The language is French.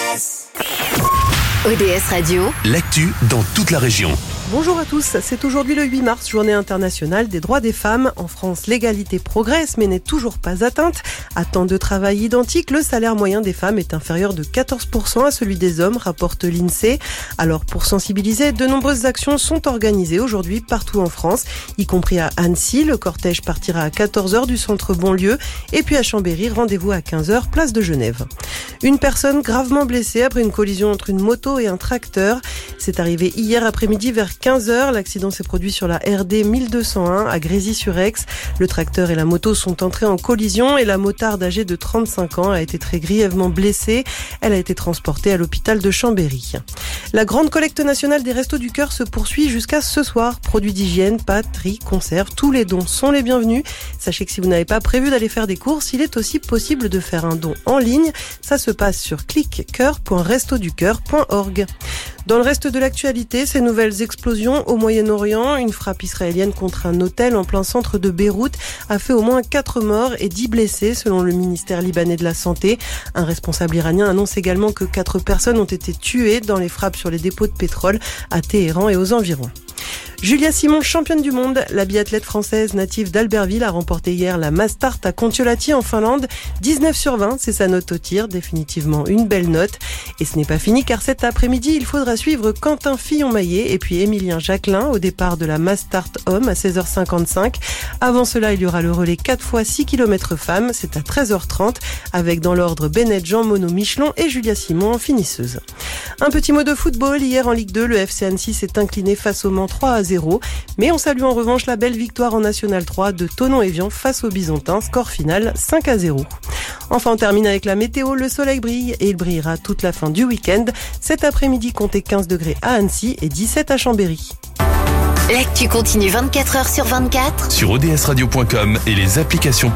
ODS Radio, l'actu dans toute la région. Bonjour à tous, c'est aujourd'hui le 8 mars, journée internationale des droits des femmes. En France, l'égalité progresse mais n'est toujours pas atteinte. À temps de travail identique, le salaire moyen des femmes est inférieur de 14% à celui des hommes, rapporte l'INSEE. Alors pour sensibiliser, de nombreuses actions sont organisées aujourd'hui partout en France, y compris à Annecy. Le cortège partira à 14h du centre Bonlieu et puis à Chambéry, rendez-vous à 15h, place de Genève. Une personne gravement blessée après une collision entre une moto et un tracteur. C'est arrivé hier après-midi vers 15h. L'accident s'est produit sur la RD 1201 à Grésy-sur-Aix. Le tracteur et la moto sont entrés en collision et la motarde âgée de 35 ans a été très grièvement blessée. Elle a été transportée à l'hôpital de Chambéry. La grande collecte nationale des Restos du Cœur se poursuit jusqu'à ce soir. Produits d'hygiène, pâtes, riz, conserves, tous les dons sont les bienvenus. Sachez que si vous n'avez pas prévu d'aller faire des courses, il est aussi possible de faire un don en ligne. Ça se passe sur clickcoeur.restoducoeur.org. Dans le reste de l'actualité, ces nouvelles explosions au Moyen-Orient, une frappe israélienne contre un hôtel en plein centre de Beyrouth a fait au moins 4 morts et 10 blessés selon le ministère libanais de la Santé. Un responsable iranien annonce également que 4 personnes ont été tuées dans les frappes sur les dépôts de pétrole à Téhéran et aux environs. Julia Simon, championne du monde, la biathlète française native d'Albertville a remporté hier la Mastart à Kontiolahti en Finlande. 19/20, c'est sa note au tir, définitivement une belle note. Et ce n'est pas fini car cet après-midi, il faudra suivre Quentin Fillon-Maillet et puis Émilien Jacquelin au départ de la Mastart homme à 16h55. Avant cela, il y aura le relais 4x6 km femmes, c'est à 13h30 avec dans l'ordre Bennett, Jean Monod, Michelon et Julia Simon en finisseuse. Un petit mot de football, hier en Ligue 2, le FC Annecy s'est incliné face au Mans 3-0. Mais on salue en revanche la belle victoire en National 3 de Thonon-Évian face aux Byzantins, score final 5-0. Enfin, on termine avec la météo. Le soleil brille et il brillera toute la fin du week-end. Cet après-midi, comptez 15 degrés à Annecy et 17 à Chambéry. l'actu continue 24h sur 24 Sur odsradio.com et les applications